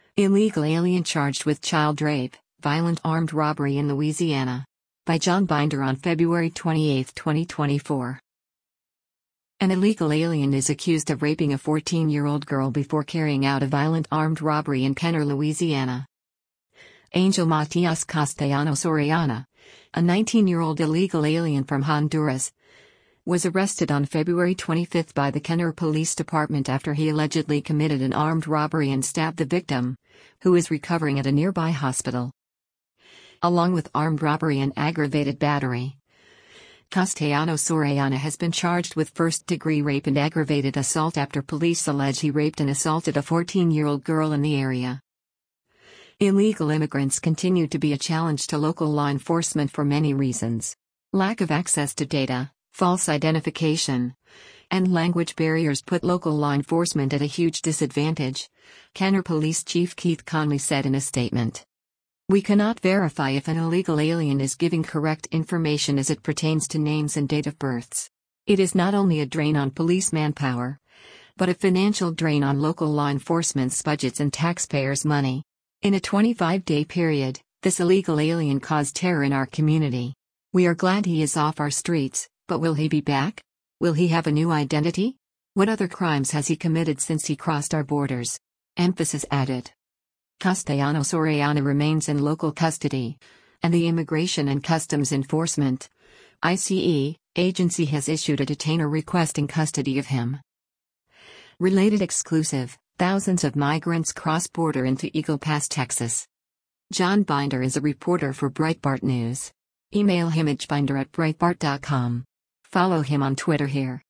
Illegal alien charged with child rape, violent armed robbery in Louisiana. By John Binder on February 28, 2024. An illegal alien is accused of raping a 14-year-old girl before carrying out a violent armed robbery in Kenner, Louisiana. Angel Matias Castellanos Orellana, a 19-year-old illegal alien from Honduras, was arrested on February 25 by the Kenner Police Department after he allegedly committed an armed robbery and stabbed the victim, who is recovering at a nearby hospital. Along with armed robbery and aggravated battery, Castellanos Orellana has been charged with first-degree rape and aggravated assault after police allege he raped and assaulted a 14-year-old girl in the area. Illegal immigrants continue to be a challenge to local law enforcement for many reasons. Lack of access to data, false identification, and language barriers put local law enforcement at a huge disadvantage, Kenner Police Chief Keith Conley said in a statement. We cannot verify if an illegal alien is giving correct information as it pertains to names and date of births. It is not only a drain on police manpower, but a financial drain on local law enforcement's budgets and taxpayers' money. In a 25-day period, this illegal alien caused terror in our community. We are glad he is off our streets, but will he be back? Will he have a new identity? What other crimes has he committed since he crossed our borders? Emphasis added. Castellanos Orellana remains in local custody, and the Immigration and Customs Enforcement (ICE) agency has issued a detainer requesting custody of him. Related exclusive: thousands of migrants cross border into Eagle Pass, Texas. John Binder is a reporter for Breitbart News. Email him at binder@breitbart.com. Follow him on Twitter here.